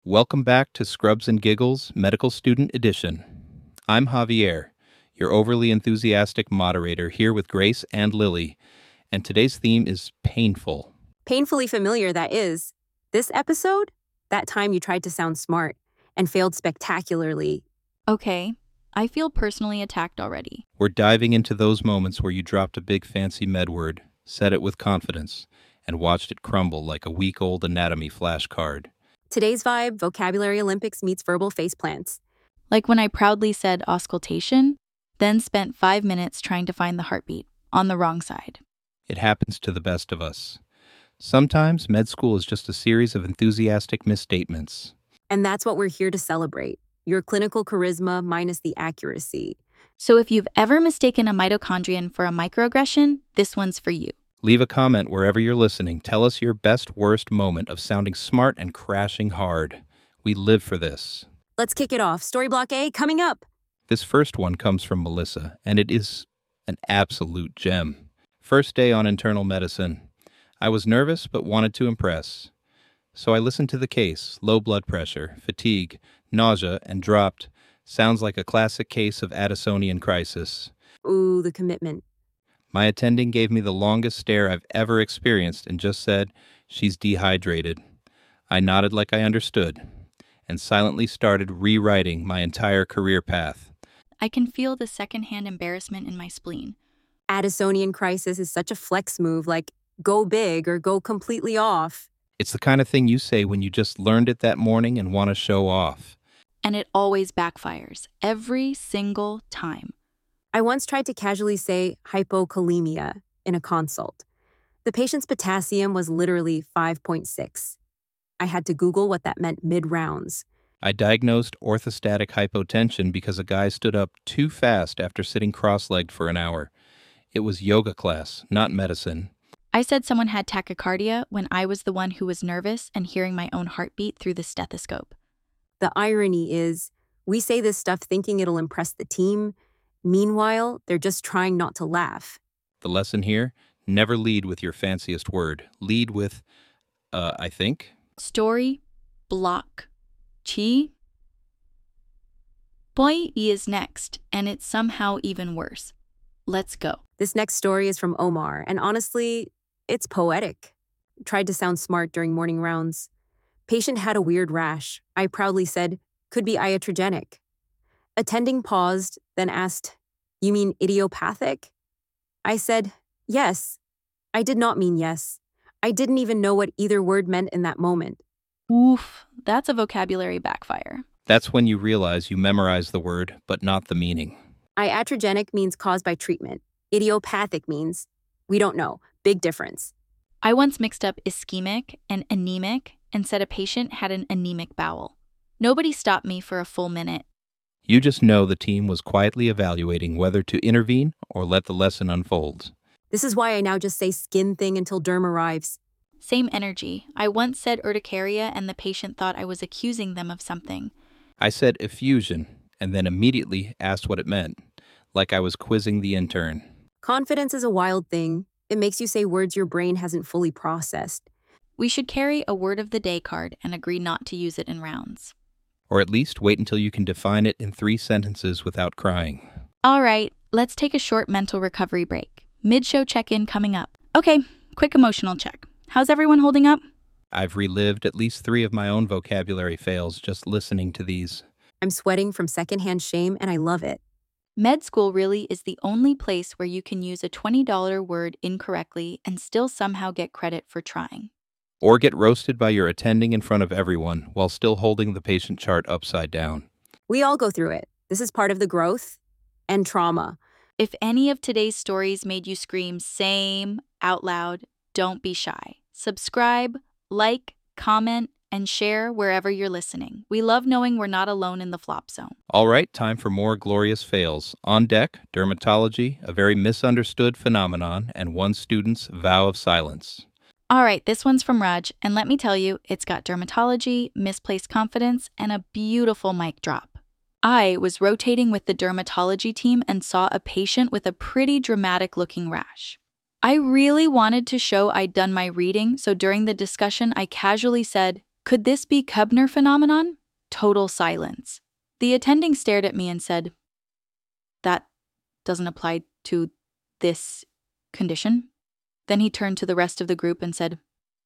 Welcome back to Scrubs and Giggles Medical Student Edition. I'm Javier, your overly enthusiastic moderator, here with Grace and Lily, and today's theme is painful. Painfully familiar, that is. This episode? That time you tried to sound smart and failed spectacularly. Okay, I feel personally attacked already. We're diving into those moments where you dropped a big fancy med word, said it with confidence, and watched it crumble like a week-old anatomy flashcard. Today's vibe, vocabulary Olympics meets verbal faceplants. Like when I proudly said auscultation, then spent 5 minutes trying to find the heartbeat, on the wrong side. It happens to the best of us. Sometimes med school is just a series of enthusiastic misstatements. And that's what we're here to celebrate. Your clinical charisma minus the accuracy. So if you've ever mistaken a mitochondrion for a microaggression, this one's for you. Leave a comment wherever you're listening. Tell us your best, worst moment of sounding smart and crashing hard. We live for this. Let's kick it off. Story block A coming up. This first one comes from Melissa, and it is an absolute gem. First day on internal medicine. I was nervous but wanted to impress. So I listened to the case, low blood pressure, fatigue, nausea, and dropped. Sounds like a classic case of Addisonian crisis. Ooh, the commitment. My attending gave me the longest stare I've ever experienced and just said, "She's dehydrated." I nodded like I understood and silently started rewriting my entire career path. I can feel the secondhand embarrassment in my spleen. Addisonian crisis is such a flex move, like go big or go completely off. It's the kind of thing you say when you just learned it that morning and want to show off. And it always backfires, every single time. I once tried to casually say hypokalemia in a consult. The patient's potassium was literally 5.6. I had to Google what that meant mid-rounds. I diagnosed orthostatic hypotension because a guy stood up too fast after sitting cross-legged for an hour. It was yoga class, not medicine. I said someone had tachycardia when I was the one who was nervous and hearing my own heartbeat through the stethoscope. The irony is, we say this stuff thinking it'll impress the team. Meanwhile, they're just trying not to laugh. The lesson here, never lead with your fanciest word. Lead with, I think. Story, block, chi. Boy is next, and it's somehow even worse. Let's go. This next story is from Omar, and honestly, it's poetic. Tried to sound smart during morning rounds. Patient had a weird rash. I proudly said, could be iatrogenic. Attending paused, then asked, "You mean idiopathic?" I said, "Yes." I did not mean yes. I didn't even know what either word meant in that moment. Oof, that's a vocabulary backfire. That's when you realize you memorize the word, but not the meaning. Iatrogenic means caused by treatment. Idiopathic means, we don't know. Big difference. I once mixed up ischemic and anemic and said a patient had an anemic bowel. Nobody stopped me for a full minute. You just know the team was quietly evaluating whether to intervene or let the lesson unfold. This is why I now just say skin thing until derm arrives. Same energy. I once said urticaria and the patient thought I was accusing them of something. I said effusion and then immediately asked what it meant, like I was quizzing the intern. Confidence is a wild thing. It makes you say words your brain hasn't fully processed. We should carry a word of the day card and agree not to use it in rounds. Or at least wait until you can define it in 3 sentences without crying. All right, let's take a short mental recovery break. Mid-show check-in coming up. Okay, quick emotional check. How's everyone holding up? I've relived at least 3 of my own vocabulary fails just listening to these. I'm sweating from secondhand shame, and I love it. Med school really is the only place where you can use a $20 word incorrectly and still somehow get credit for trying. Or get roasted by your attending in front of everyone while still holding the patient chart upside down. We all go through it. This is part of the growth and trauma. If any of today's stories made you scream same out loud, don't be shy. Subscribe, like, comment, and share wherever you're listening. We love knowing we're not alone in the flop zone. All right, time for more glorious fails. On deck, dermatology, a very misunderstood phenomenon, and one student's vow of silence. All right, this one's from Raj, and let me tell you, it's got dermatology, misplaced confidence, and a beautiful mic drop. I was rotating with the dermatology team and saw a patient with a pretty dramatic-looking rash. I really wanted to show I'd done my reading, so during the discussion, I casually said, Could this be Koebner phenomenon? Total silence. The attending stared at me and said, "That doesn't apply to this condition." Then he turned to the rest of the group and said,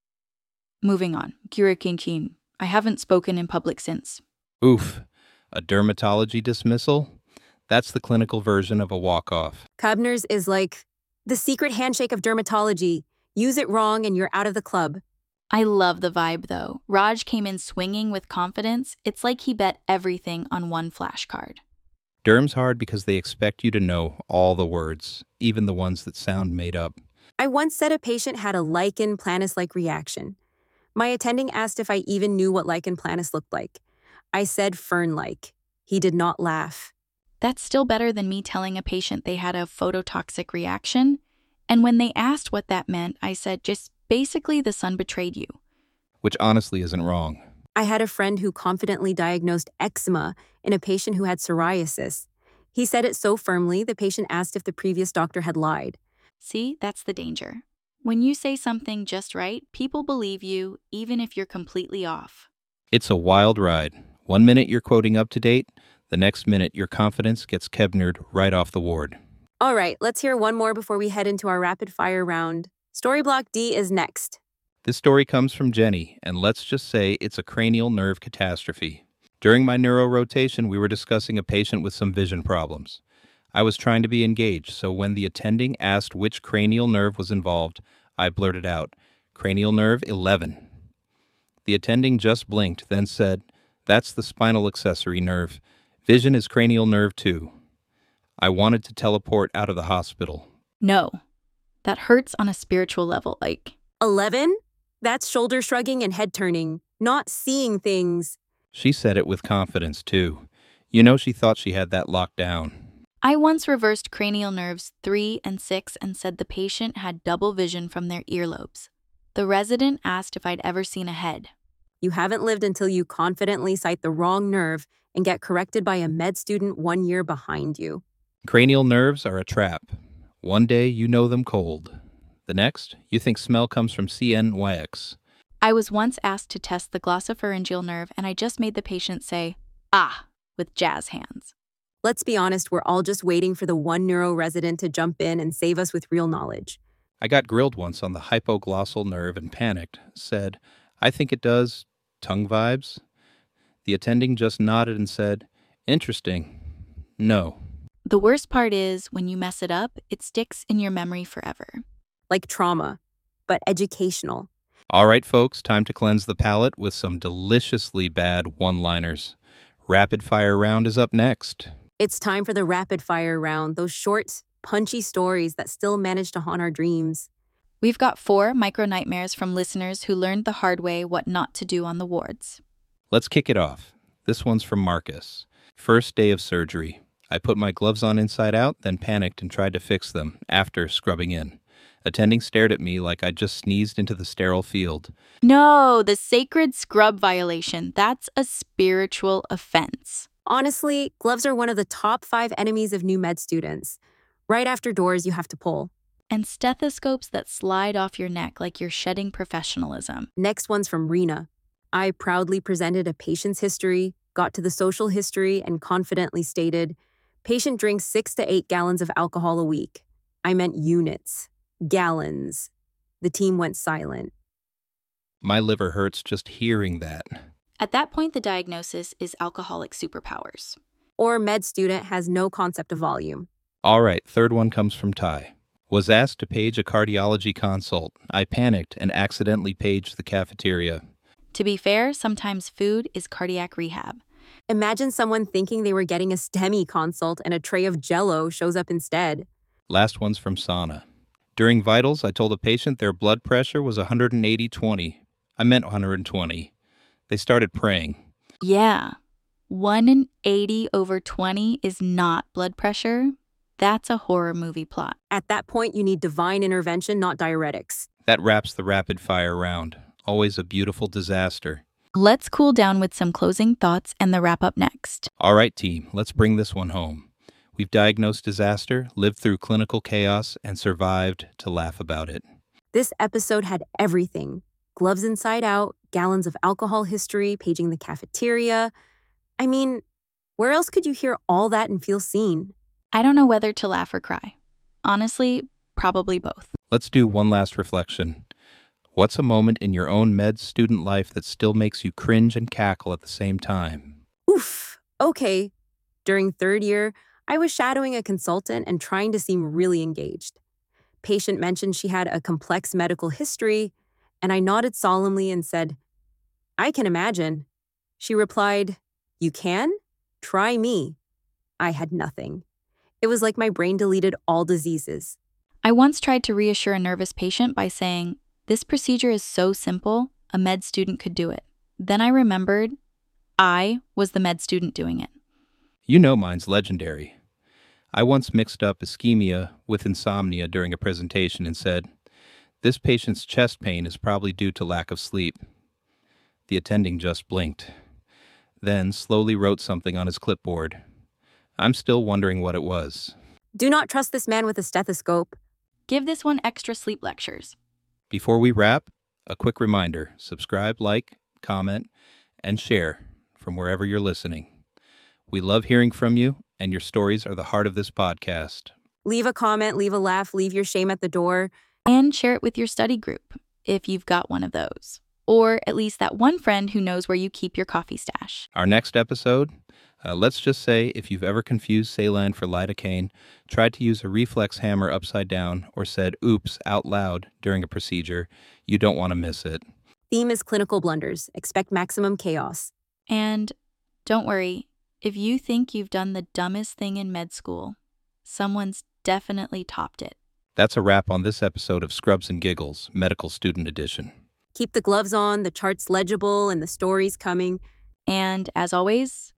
"Moving on. Kirikinkin. I haven't spoken in public since." Oof. A dermatology dismissal? That's the clinical version of a walk-off. Koebner's is like the secret handshake of dermatology. Use it wrong and you're out of the club. I love the vibe, though. Raj came in swinging with confidence. It's like he bet everything on one flashcard. Derm's hard because they expect you to know all the words, even the ones that sound made up. I once said a patient had a lichen planus-like reaction. My attending asked if I even knew what lichen planus looked like. I said fern-like. He did not laugh. That's still better than me telling a patient they had a phototoxic reaction. And when they asked what that meant, I said, just basically the sun betrayed you. Which honestly isn't wrong. I had a friend who confidently diagnosed eczema in a patient who had psoriasis. He said it so firmly, the patient asked if the previous doctor had lied. See, that's the danger. When you say something just right, people believe you, even if you're completely off. It's a wild ride. 1 minute you're quoting up to date, the next minute your confidence gets Koebnered right off the ward. All right, let's hear one more before we head into our rapid-fire round. Story block D is next. This story comes from Jenny, and let's just say it's a cranial nerve catastrophe. During my neuro rotation, we were discussing a patient with some vision problems. I was trying to be engaged, so when the attending asked which cranial nerve was involved, I blurted out, "Cranial nerve 11." The attending just blinked, then said, "That's the spinal accessory nerve. Vision is cranial nerve 2. I wanted to teleport out of the hospital. No, that hurts on a spiritual level, like. 11? That's shoulder shrugging and head turning, not seeing things. She said it with confidence, too. You know she thought she had that locked down. I once reversed cranial nerves 3 and 6 and said the patient had double vision from their earlobes. The resident asked if I'd ever seen a head. You haven't lived until you confidently cite the wrong nerve and get corrected by a med student 1 year behind you. Cranial nerves are a trap. One day you know them cold. The next, you think smell comes from CNYX. I was once asked to test the glossopharyngeal nerve, and I just made the patient say, "Ah," with jazz hands. Let's be honest, we're all just waiting for the one neuro resident to jump in and save us with real knowledge. I got grilled once on the hypoglossal nerve and panicked, said, "I think it does tongue vibes." The attending just nodded and said, "Interesting. No." The worst part is, when you mess it up, it sticks in your memory forever. Like trauma, but educational. All right, folks, time to cleanse the palate with some deliciously bad one-liners. Rapid fire round is up next. It's time for the rapid fire round, those short, punchy stories that still manage to haunt our dreams. We've got 4 micro-nightmares from listeners who learned the hard way what not to do on the wards. Let's kick it off. This one's from Marcus. First day of surgery. I put my gloves on inside out, then panicked and tried to fix them after scrubbing in. Attending stared at me like I'd just sneezed into the sterile field. No, the sacred scrub violation. That's a spiritual offense. Honestly, gloves are one of the top 5 enemies of new med students. Right after doors, you have to pull. And stethoscopes that slide off your neck like you're shedding professionalism. Next one's from Rena. I proudly presented a patient's history, got to the social history, and confidently stated, patient drinks 6 to 8 gallons of alcohol a week. I meant units. Gallons. The team went silent. My liver hurts just hearing that. At that point, the diagnosis is alcoholic superpowers. Or med student has no concept of volume. All right, third one comes from Ty. Was asked to page a cardiology consult. I panicked and accidentally paged the cafeteria. To be fair, sometimes food is cardiac rehab. Imagine someone thinking they were getting a STEMI consult and a tray of Jell-O shows up instead. Last one's from Sana. During vitals, I told a patient their blood pressure was 180/20. I meant 120. They started praying. Yeah. 180/20 is not blood pressure. That's a horror movie plot. At that point, you need divine intervention, not diuretics. That wraps the rapid fire round. Always a beautiful disaster. Let's cool down with some closing thoughts and the wrap up next. All right, team, let's bring this one home. We've diagnosed disaster, lived through clinical chaos, and survived to laugh about it. This episode had everything. Gloves inside out, gallons of alcohol history, paging the cafeteria. I mean, where else could you hear all that and feel seen? I don't know whether to laugh or cry. Honestly, probably both. Let's do one last reflection. What's a moment in your own med student life that still makes you cringe and cackle at the same time? Oof. Okay. During third year, I was shadowing a consultant and trying to seem really engaged. Patient mentioned she had a complex medical history, and I nodded solemnly and said, "I can imagine." She replied, "You can? Try me." I had nothing. It was like my brain deleted all diseases. I once tried to reassure a nervous patient by saying, "This procedure is so simple, a med student could do it." Then I remembered I was the med student doing it. You know mine's legendary. I once mixed up ischemia with insomnia during a presentation and said, "This patient's chest pain is probably due to lack of sleep." The attending just blinked, then slowly wrote something on his clipboard. I'm still wondering what it was. Do not trust this man with a stethoscope. Give this one extra sleep lectures. Before we wrap, a quick reminder: subscribe, like, comment, and share from wherever you're listening. We love hearing from you, and your stories are the heart of this podcast. Leave a comment, leave a laugh, leave your shame at the door. And share it with your study group, if you've got one of those. Or at least that one friend who knows where you keep your coffee stash. Our next episode, let's just say if you've ever confused saline for lidocaine, tried to use a reflex hammer upside down, or said "oops" out loud during a procedure, you don't want to miss it. Theme is clinical blunders. Expect maximum chaos. And don't worry, if you think you've done the dumbest thing in med school, someone's definitely topped it. That's a wrap on this episode of Scrubs and Giggles, Medical Student Edition. Keep the gloves on, the charts legible, and the stories coming. And as always,